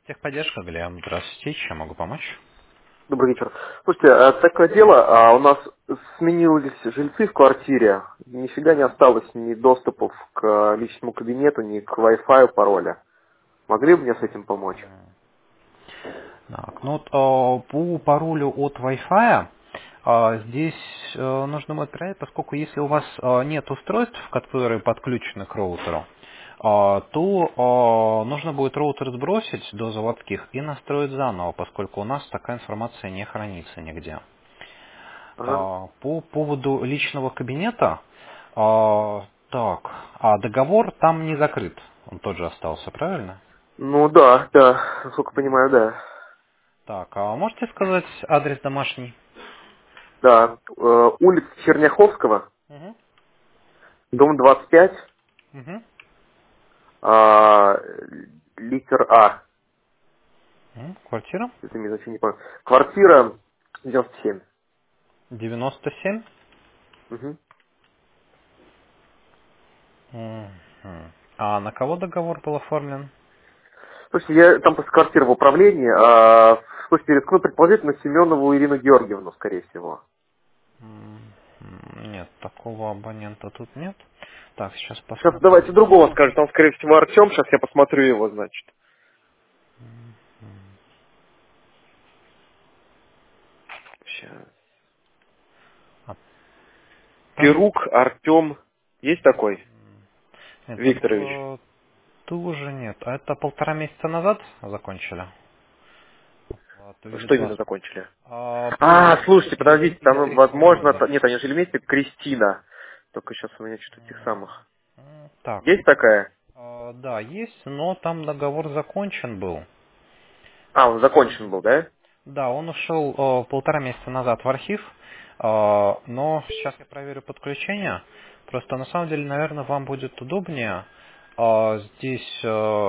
Техподдержка, Глеб. Здравствуйте. Чем могу помочь? Добрый вечер. Слушайте, такое дело, у нас сменились жильцы в квартире, нифига не осталось ни доступов к личному кабинету, ни к Wi-Fi, пароля. Могли бы мне с этим помочь? Так, ну вот по паролю от Wi-Fi здесь нужно будет проверить, поскольку если у вас нет устройств, которые подключены к роутеру, то нужно будет роутер сбросить до заводских и настроить заново, поскольку у нас такая информация не хранится нигде. Ага. По поводу личного кабинета, договор там не закрыт, он тот же остался, правильно? Ну да, да, насколько понимаю, да. Так, а можете сказать адрес домашний? Да, улица Черняховского, Угу. дом 25, Угу. а, литер А. Квартира? Это мне значит не помню. Квартира 97. 97. Угу. Мгм. А на кого договор был оформлен? Слушайте, я там после квартиры в управлении, слушайте, рискну предположить на Семенову Ирину Георгиевну, скорее всего. Нет, такого абонента тут нет. Так, сейчас Сейчас посмотрим. давайте другого скажем, там, скорее всего, Артем, сейчас я посмотрю его, значит. Сейчас. А там... Перук Артем, есть такой? Нет, Викторович. тоже нет. А это 1,5 месяца назад закончили? Оплату Что вида. именно закончили? Слушайте, подождите, там, возможно, Регистрирование. нет, они жили вместе, Кристина. Только сейчас у меня что-то этих самых. Так, Есть такая? да, есть, но там договор закончен был. Он закончен был, да? Да, он ушел 1,5 месяца назад в архив, но сейчас я проверю подключение. Просто на самом деле, наверное, вам будет удобнее здесь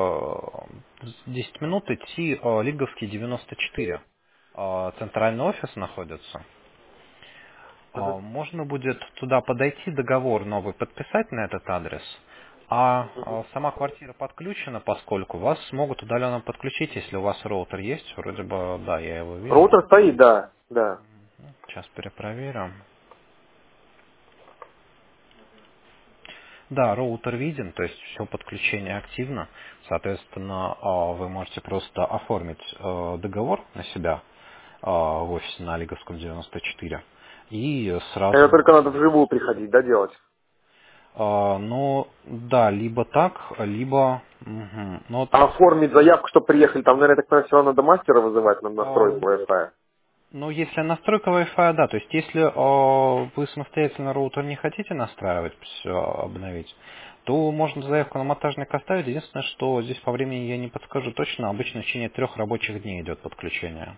10 минут идти Лиговский 94. Центральный офис находится. Ага. Можно будет туда подойти, договор новый подписать на этот адрес, сама квартира подключена, поскольку вас смогут удаленно подключить, если у вас роутер есть. Вроде бы, да, я его вижу. Роутер стоит, да, да. Сейчас перепроверю. Да, роутер виден, то есть все подключение активно. Соответственно, вы можете просто оформить договор на себя в офисе на Лиговском 94 и Это сразу... только надо вживую приходить, да, делать? Ну, да, либо так, либо... Мгм. Ну, вот, А оформить заявку, чтобы приехали, там, наверное, так понимаю, все равно надо мастера вызывать на а, настройку Wi-Fi. ну, если настройка Wi-Fi, да, то есть если вы самостоятельно роутер не хотите настраивать, все обновить, то можно заявку на монтажник оставить. Единственное, что здесь по времени я не подскажу точно, обычно в течение 3 рабочих дней идет подключение.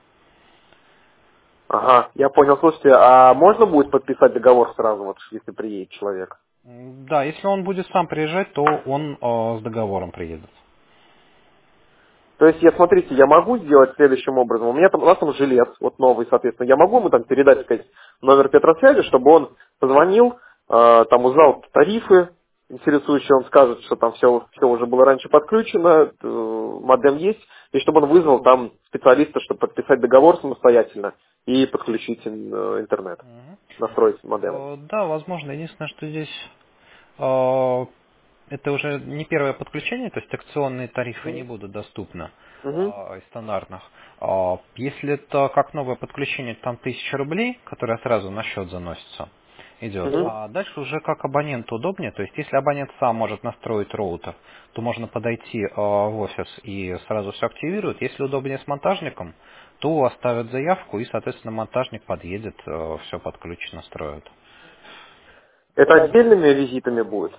Ага, я понял. Слушайте, а можно будет подписать договор сразу, вот, если приедет человек? Да, если он будет сам приезжать, то он с договором приедет. То есть, смотрите, я могу сделать следующим образом. У нас там жилец, вот новый, соответственно. Я могу ему там передать, сказать, номер Петросвязи, чтобы он позвонил, там узнал тарифы интересующие, он скажет, что там все уже было раньше подключено, модем есть, и чтобы он вызвал там специалиста, чтобы подписать договор самостоятельно и подключить интернет, Мгм. настроить модем. Да, возможно. Единственное, что здесь э, это уже не первое подключение, то есть акционные тарифы не будут доступны Угу. из стандартных. Если это как новое подключение, там 1000 рублей, которое сразу на счет заносится, идет. Угу. А дальше уже как абоненту удобнее. То есть если абонент сам может настроить роутер, то можно подойти в офис и сразу все активирует. Если удобнее с монтажником, то оставят заявку и, соответственно, монтажник подъедет, все подключит, настроит. Это отдельными визитами будет?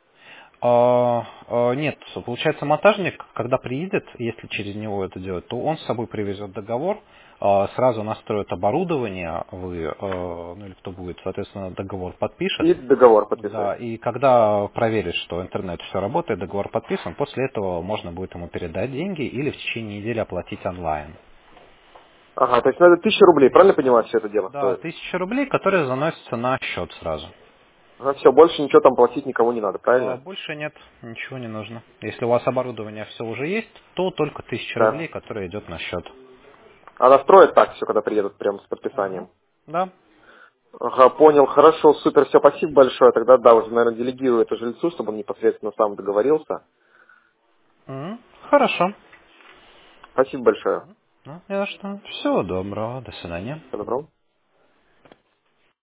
Нет, получается, монтажник, когда приедет, если через него это делать, то он с собой привезет договор, сразу настроит оборудование, ну или кто будет, соответственно, договор подпишет. И договор подписать. Да, и когда проверит, что интернет все работает, договор подписан, после этого можно будет ему передать деньги или в течение недели оплатить онлайн. Ага, то есть надо 1000 рублей, правильно понимаю, все это дело Да, стоит? 1000 рублей, которые заносятся на счет сразу. Все, больше ничего там платить никому не надо, правильно? Больше нет, ничего не нужно. Если у вас оборудование все уже есть, то только 1000 рублей, Да. которая идет на счет. А настроят так все, когда приедут прямо с подписанием. Да. Ага, понял, хорошо, супер, все, спасибо большое. Тогда, да, уже, наверное, делегирую это жильцу, чтобы он непосредственно сам договорился. Хорошо. Спасибо большое. Ну, не за что. Всего доброго. До свидания. Всего доброго.